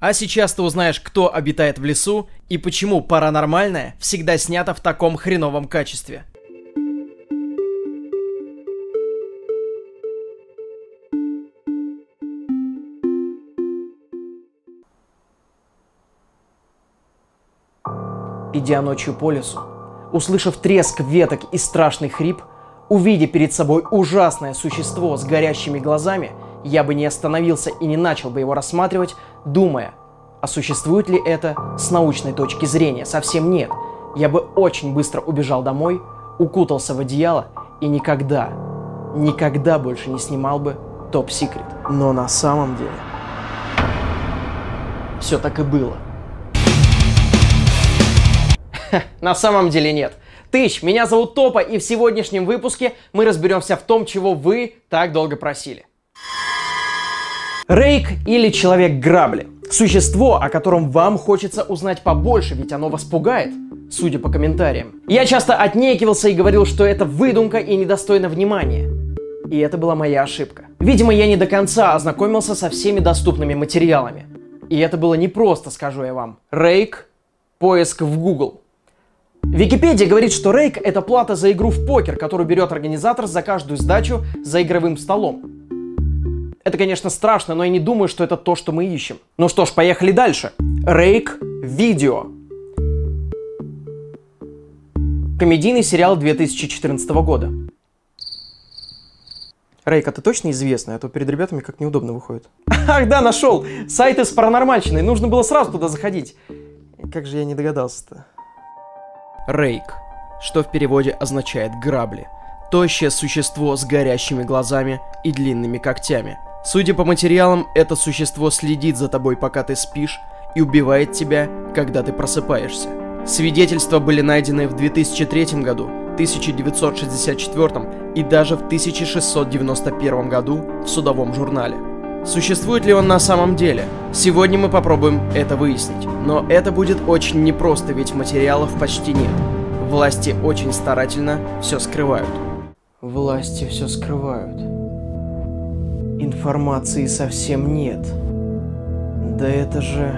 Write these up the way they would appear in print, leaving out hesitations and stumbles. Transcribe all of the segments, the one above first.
А сейчас ты узнаешь, кто обитает в лесу и почему паранормальное всегда снято в таком хреновом качестве. Идя ночью по лесу, услышав треск веток и страшный хрип, увидя перед собой ужасное существо с горящими глазами, я бы не остановился и не начал бы его рассматривать, думая, а существует ли это с научной точки зрения? Совсем нет. Я бы очень быстро убежал домой, укутался в одеяло и никогда больше не снимал бы Top Secret. Но на самом деле все так и было. На самом деле нет. Меня зовут Топа, и в сегодняшнем выпуске мы разберемся в том, чего вы так долго просили. Рейк или Человек-грабли. Существо, о котором вам хочется узнать побольше, ведь оно вас пугает, судя по комментариям. Я часто отнекивался и говорил, что это выдумка и недостойно внимания. И это была моя ошибка. Видимо, я не до конца ознакомился со всеми доступными материалами. И это было непросто, скажу я вам. Рейк, поиск в Google. Википедия говорит, что рейк – это плата за игру в покер, которую берет организатор за каждую сдачу за игровым столом. Это, конечно, страшно, но я не думаю, что это то, что мы ищем. Ну что ж, поехали дальше. Рейк видео. Комедийный сериал 2014 года. Рейк, а ты точно известный? А то перед ребятами как неудобно выходит. Ах да, нашел! Сайты с паранормальщиной. Нужно было сразу туда заходить. Как же я не догадался-то? Рейк, что в переводе означает «грабли». Тощее существо с горящими глазами и длинными когтями. Судя по материалам, это существо следит за тобой, пока ты спишь, и убивает тебя, когда ты просыпаешься. Свидетельства были найдены в 2003 году, 1964 и даже в 1691 году в судовом журнале. Существует ли он на самом деле? Сегодня мы попробуем это выяснить. Но это будет очень непросто, ведь материалов почти нет. Власти очень старательно все скрывают. Власти все скрывают. Информации совсем нет. Да это же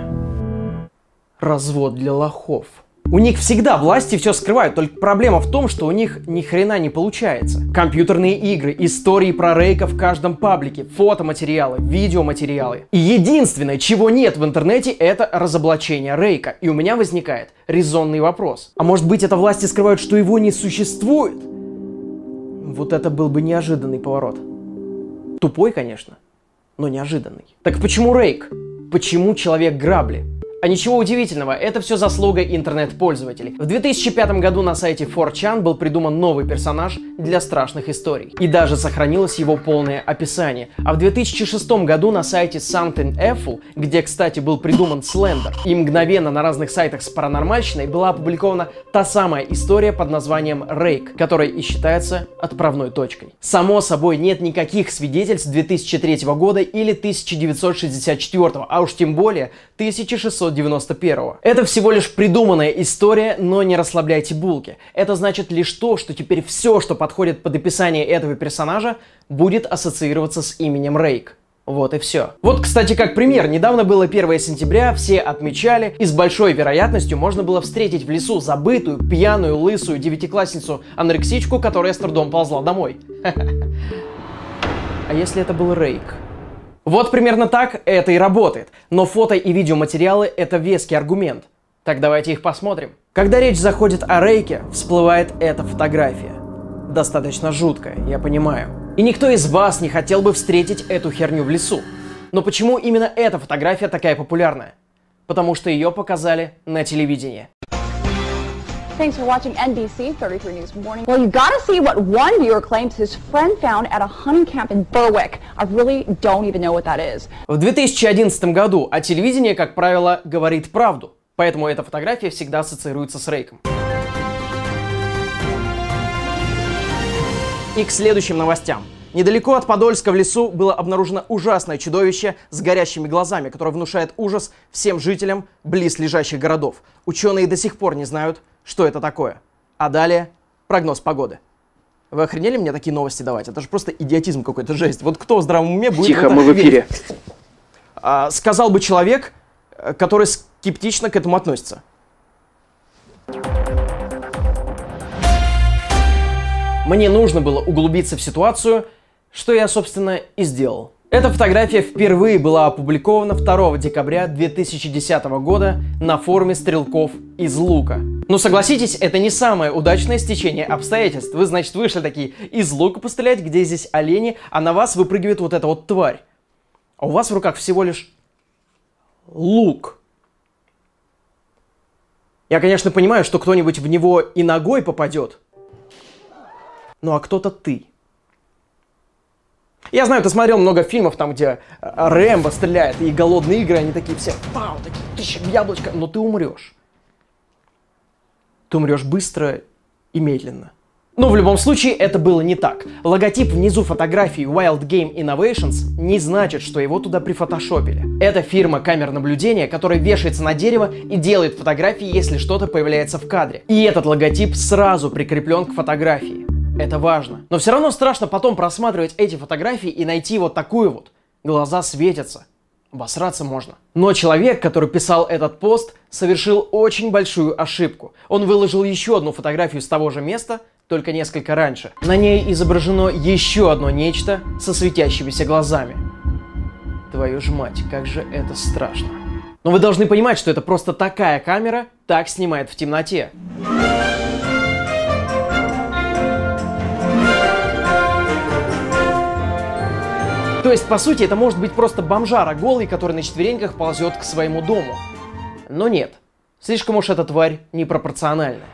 развод для лохов. У них всегда власти все скрывают, только проблема в том, что у них ни хрена не получается. Компьютерные игры, истории про рейка в каждом паблике, фотоматериалы, видеоматериалы. И единственное, чего нет в интернете, это разоблачение рейка. И у меня возникает резонный вопрос. А может быть, это власти скрывают, что его не существует? Вот это был бы неожиданный поворот. Тупой, конечно, но неожиданный. Так почему рейк? Почему Человек-грабли? А ничего удивительного, это все заслуга интернет-пользователей. В 2005 году на сайте 4chan был придуман новый персонаж для страшных историй. И даже сохранилось его полное описание. А в 2006 году на сайте Something Awful, где, кстати, был придуман Слендер, и мгновенно на разных сайтах с паранормальщиной была опубликована та самая история под названием Рейк, которая и считается отправной точкой. Само собой, нет никаких свидетельств 2003 года или 1964, а уж тем более 1691. Это всего лишь придуманная история, но не расслабляйте булки. Это значит лишь то, что теперь все, что подходит под описание этого персонажа, будет ассоциироваться с именем Рейк. Вот и все. Вот, кстати, как пример. Недавно было 1 сентября, все отмечали, и с большой вероятностью можно было встретить в лесу забытую, пьяную, лысую девятиклассницу-анорексичку, которая с трудом ползла домой. А если это был Рейк? Вот примерно так это и работает. Но фото и видеоматериалы — это веский аргумент. Так давайте их посмотрим. Когда речь заходит о Рейке, всплывает эта фотография. Достаточно жуткая, я понимаю. И никто из вас не хотел бы встретить эту херню в лесу. Но почему именно эта фотография такая популярная? Потому что ее показали на телевидении. Thanks for watching NBC 33 News Morning. Well, you gotta see what one viewer claims his friend found at a hunting camp in Berwick. I really don't even know what that is. В 2011 году, а телевидение, как правило, говорит правду. Поэтому эта фотография всегда ассоциируется с Рейком. И к следующим новостям. Недалеко от Подольска в лесу было обнаружено ужасное чудовище с горящими глазами, которое внушает ужас всем жителям близлежащих городов. Ученые до сих пор не знают, что это такое. А далее прогноз погоды. Вы охренели мне такие новости давать? Это же просто идиотизм какой-то, жесть. Вот кто в здравом уме будет... Тихо, мы в эфире. Сказал бы человек, который скептично к этому относится. Мне нужно было углубиться в ситуацию, что я, собственно, и сделал. Эта фотография впервые была опубликована 2 декабря 2010 года на форуме стрелков из лука. Ну согласитесь, это не самое удачное стечение обстоятельств. Вы, значит, вышли такие из лука пострелять, где здесь олени, а на вас выпрыгивает вот эта вот тварь. А у вас в руках всего лишь лук. Я, конечно, понимаю, что кто-нибудь в него и ногой попадет. Ну а кто-то ты. Я знаю, ты смотрел много фильмов, там, где Рэмбо стреляет, и голодные игры, они такие все, пау, такие, тыщ, яблочко, но ты умрешь. Ты умрешь быстро и медленно. Но в любом случае это было не так. Логотип внизу фотографии Wild Game Innovations не значит, что его туда прифотошопили. Это фирма камер наблюдения, которая вешается на дерево и делает фотографии, если что-то появляется в кадре. И этот логотип сразу прикреплен к фотографии. Это важно. Но все равно страшно потом просматривать эти фотографии и найти вот такую вот. Глаза светятся. Обосраться можно. Но человек, который писал этот пост, совершил очень большую ошибку. Он выложил еще одну фотографию с того же места, только несколько раньше. На ней изображено еще одно нечто со светящимися глазами. Твою ж мать, как же это страшно. Но вы должны понимать, что это просто такая камера так снимает в темноте. То есть, по сути, это может быть просто бомжара голый, который на четвереньках ползет к своему дому. Но нет, слишком уж эта тварь непропорциональная.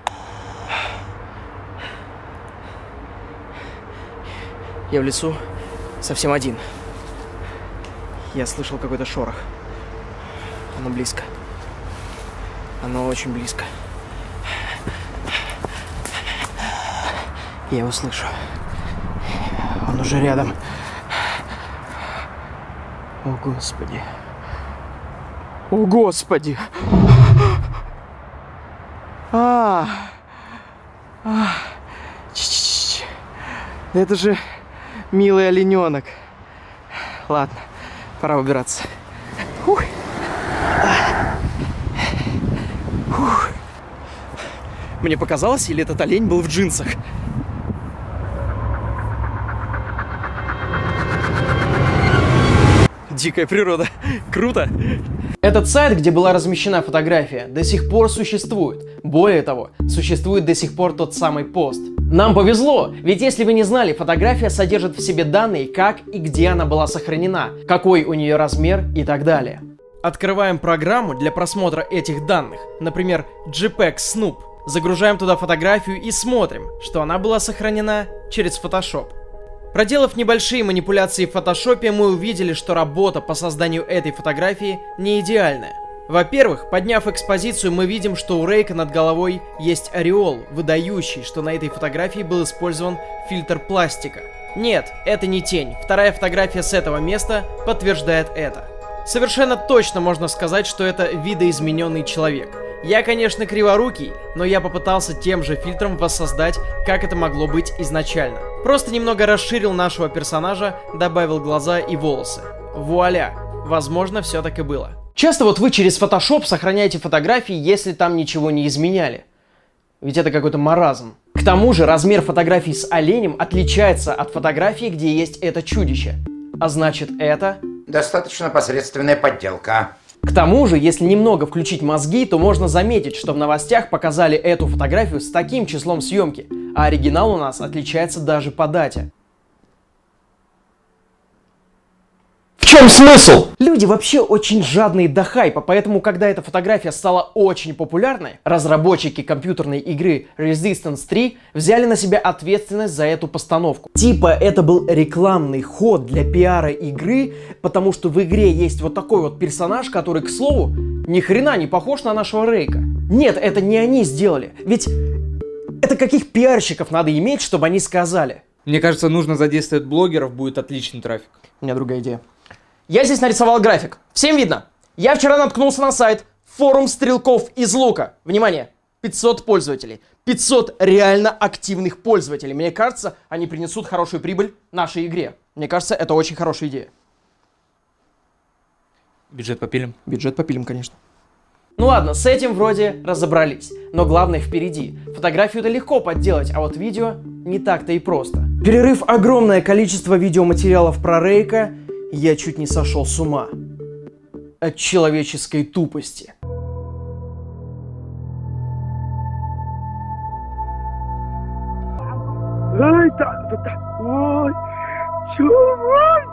Я в лесу совсем один. Я слышал какой-то шорох. Оно близко. Оно очень близко. Я его слышу. Он уже рядом. О, Господи. О, Господи. Это же милый олененок. Ладно, пора выбираться. Фух. Фух. Мне показалось, или этот олень был в джинсах? Дикая природа. Круто! Этот сайт, где была размещена фотография, до сих пор существует. Более того, существует до сих пор тот самый пост. Нам повезло, ведь если вы не знали, фотография содержит в себе данные, как и где она была сохранена, какой у нее размер и так далее. Открываем программу для просмотра этих данных, например, JPEG Snoop. Загружаем туда фотографию и смотрим, что она была сохранена через Photoshop. Проделав небольшие манипуляции в фотошопе, мы увидели, что работа по созданию этой фотографии не идеальная. Во-первых, подняв экспозицию, мы видим, что у Рейка над головой есть ореол, выдающий, что на этой фотографии был использован фильтр пластика. Нет, это не тень. Вторая фотография с этого места подтверждает это. Совершенно точно можно сказать, что это видоизмененный человек. Я, конечно, криворукий, но я попытался тем же фильтром воссоздать, как это могло быть изначально. Просто немного расширил нашего персонажа, добавил глаза и волосы. Вуаля! Возможно, все так и было. Часто вот вы через Photoshop сохраняете фотографии, если там ничего не изменяли. Ведь это какой-то маразм. К тому же размер фотографий с оленем отличается от фотографии, где есть это чудище. А значит, это... достаточно посредственная подделка. К тому же, если немного включить мозги, то можно заметить, что в новостях показали эту фотографию с таким числом съемки, а оригинал у нас отличается даже по дате. В чем смысл? Люди вообще очень жадные до хайпа, поэтому, когда эта фотография стала очень популярной, разработчики компьютерной игры Resistance 3 взяли на себя ответственность за эту постановку. Типа это был рекламный ход для пиара игры, потому что в игре есть вот такой вот персонаж, который, к слову, ни хрена не похож на нашего Рейка. Нет, это не они сделали, ведь это каких пиарщиков надо иметь, чтобы они сказали? Мне кажется, нужно задействовать блогеров, будет отличный трафик. У меня другая идея. Я здесь нарисовал график. Всем видно? Я вчера наткнулся на сайт форум стрелков из лука. Внимание, 500 пользователей. 500 реально активных пользователей. Мне кажется, они принесут хорошую прибыль нашей игре. Мне кажется, это очень хорошая идея. Бюджет попилим. Бюджет попилим, конечно. Ну ладно, с этим вроде разобрались. Но главное впереди. Фотографию-то легко подделать, а вот видео не так-то и просто. Перерыв огромное количество видеоматериалов про Рейка, я чуть не сошел с ума. От человеческой тупости. Ой, чувак!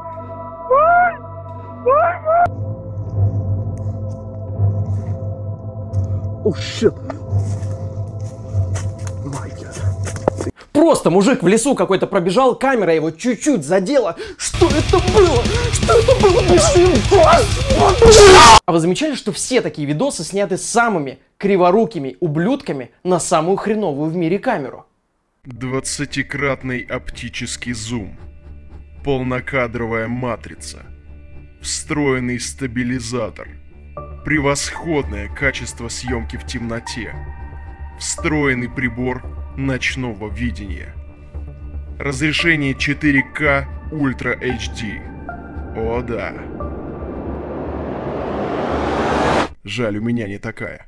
Oh shit. My God. Просто мужик в лесу какой-то пробежал, камера его чуть-чуть задела. Что это было? Что это было? А вы замечали, что все такие видосы сняты самыми криворукими ублюдками на самую хреновую в мире камеру? 20-кратный оптический зум, полнокадровая матрица, встроенный стабилизатор, превосходное качество съемки в темноте, встроенный прибор ночного видения, разрешение 4К Ultra HD. О да. Жаль, у меня не такая.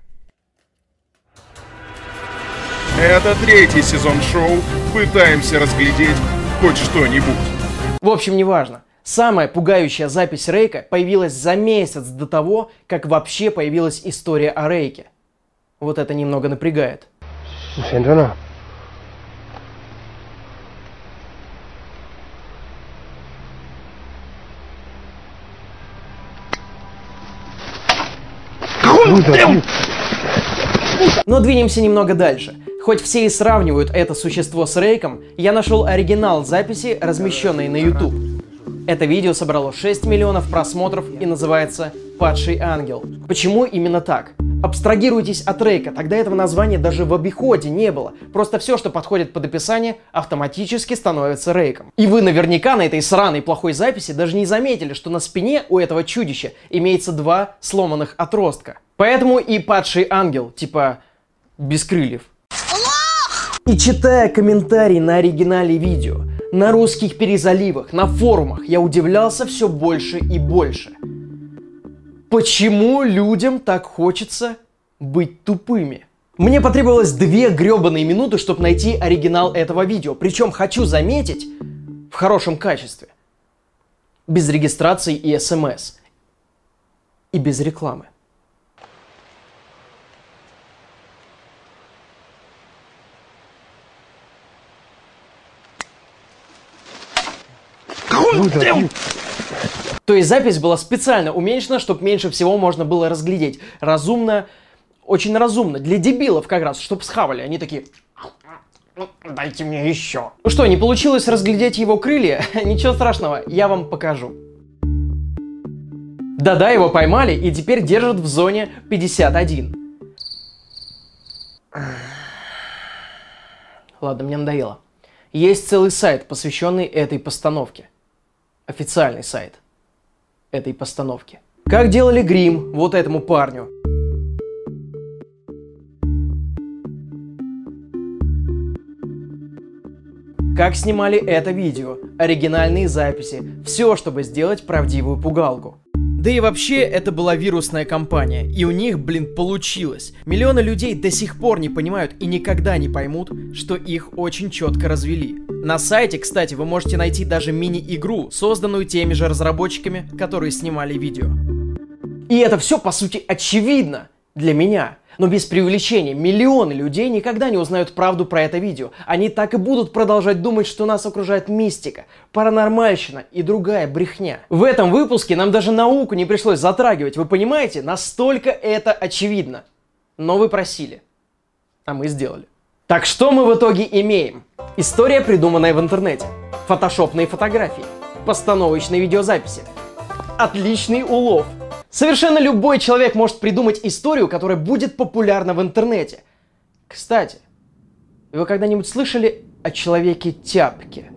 Это 3-й сезон шоу. Пытаемся разглядеть хоть что-нибудь. В общем, неважно. Самая пугающая запись Рейка появилась за месяц до того, как вообще появилась история о Рейке. Вот это немного напрягает. Но двинемся немного дальше. Хоть все и сравнивают это существо с Рейком, я нашел оригинал записи, размещенной на YouTube. Это видео собрало 6 миллионов просмотров и называется «Падший ангел». Почему именно так? Абстрагируйтесь от Рейка, тогда этого названия даже в обиходе не было. Просто все, что подходит под описание, автоматически становится Рейком. И вы наверняка на этой сраной плохой записи даже не заметили, что на спине у этого чудища имеется 2 сломанных отростка. Поэтому и «Падший ангел», типа без крыльев. И читая комментарии на оригинале видео, на русских перезаливах, на форумах, я удивлялся все больше и больше. Почему людям так хочется быть тупыми? Мне потребовалось 2 гребаные минуты, чтобы найти оригинал этого видео. Причем, хочу заметить, в хорошем качестве. Без регистрации и СМС. И без рекламы. То есть запись была специально уменьшена, чтобы меньше всего можно было разглядеть. Разумно, очень разумно. Для дебилов как раз, чтобы схавали. Они такие... Дайте мне еще. Ну что, не получилось разглядеть его крылья? Ничего страшного, я вам покажу. Да-да, его поймали и теперь держат в зоне 51. Ладно, мне надоело. Есть целый сайт, посвященный этой постановке. Официальный сайт этой постановки. Как делали грим вот этому парню. Как снимали это видео, оригинальные записи, все, чтобы сделать правдивую пугалку. Да и вообще, это была вирусная кампания, и у них, получилось. Миллионы людей до сих пор не понимают и никогда не поймут, что их очень четко развели. На сайте, кстати, вы можете найти даже мини-игру, созданную теми же разработчиками, которые снимали видео. И это все, по сути, очевидно для меня. Но без преувеличения, миллионы людей никогда не узнают правду про это видео. Они так и будут продолжать думать, что нас окружает мистика, паранормальщина и другая брехня. В этом выпуске нам даже науку не пришлось затрагивать, вы понимаете? Настолько это очевидно. Но вы просили, а мы сделали. Так что мы в итоге имеем? История, придуманная в интернете. Фотошопные фотографии. Постановочные видеозаписи. Отличный улов. Совершенно любой человек может придумать историю, которая будет популярна в интернете. Кстати, вы когда-нибудь слышали о человеке-тяпке?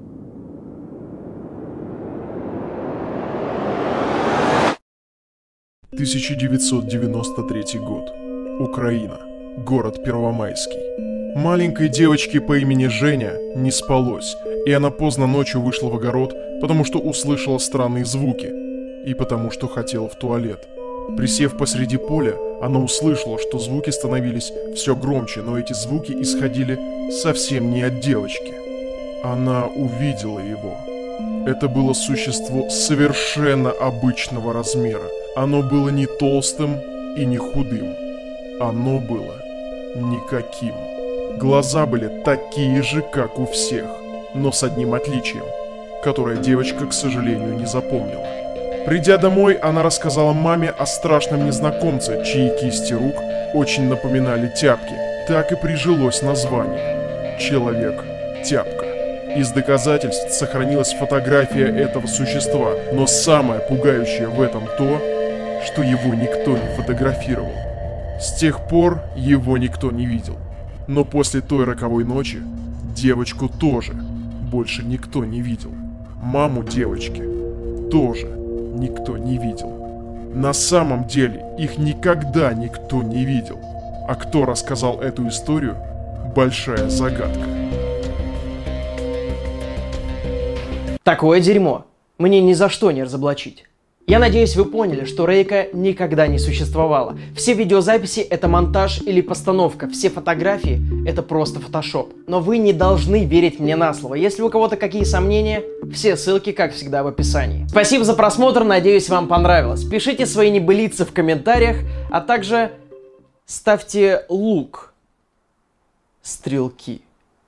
«1993 год. Украина. Город Первомайский. Маленькой девочке по имени Женя не спалось, и она поздно ночью вышла в огород, потому что услышала странные звуки и потому что хотела в туалет. Присев посреди поля, она услышала, что звуки становились все громче, но эти звуки исходили совсем не от девочки. Она увидела его. Это было существо совершенно обычного размера. Оно было не толстым и не худым. Оно было никаким. Глаза были такие же, как у всех, но с одним отличием, которое девочка, к сожалению, не запомнила. Придя домой, она рассказала маме о страшном незнакомце, чьи кисти рук очень напоминали тяпки. Так и прижилось название «Человек-тяпка». Из доказательств сохранилась фотография этого существа, но самое пугающее в этом то, что его никто не фотографировал. С тех пор его никто не видел. Но после той роковой ночи девочку тоже больше никто не видел. Маму девочки тоже никто не видел. На самом деле их никогда никто не видел. А кто рассказал эту историю – большая загадка. Такое дерьмо мне ни за что не разоблачить. Я надеюсь, вы поняли, что Рейка никогда не существовало. Все видеозаписи — это монтаж или постановка, все фотографии — это просто фотошоп. Но вы не должны верить мне на слово. Если у кого-то какие сомнения, все ссылки, как всегда, в описании. Спасибо за просмотр, надеюсь, вам понравилось. Пишите свои небылицы в комментариях, а также ставьте лук, стрелки.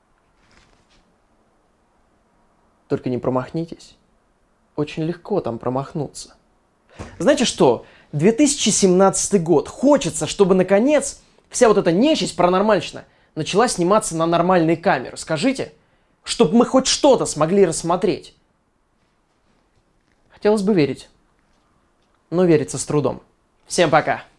Только не промахнитесь. Очень легко там промахнуться. Знаете что? 2017 год. Хочется, чтобы наконец вся вот эта нечисть паранормальщина начала сниматься на нормальные камеры. Скажите, чтобы мы хоть что-то смогли рассмотреть. Хотелось бы верить, но верится с трудом. Всем пока.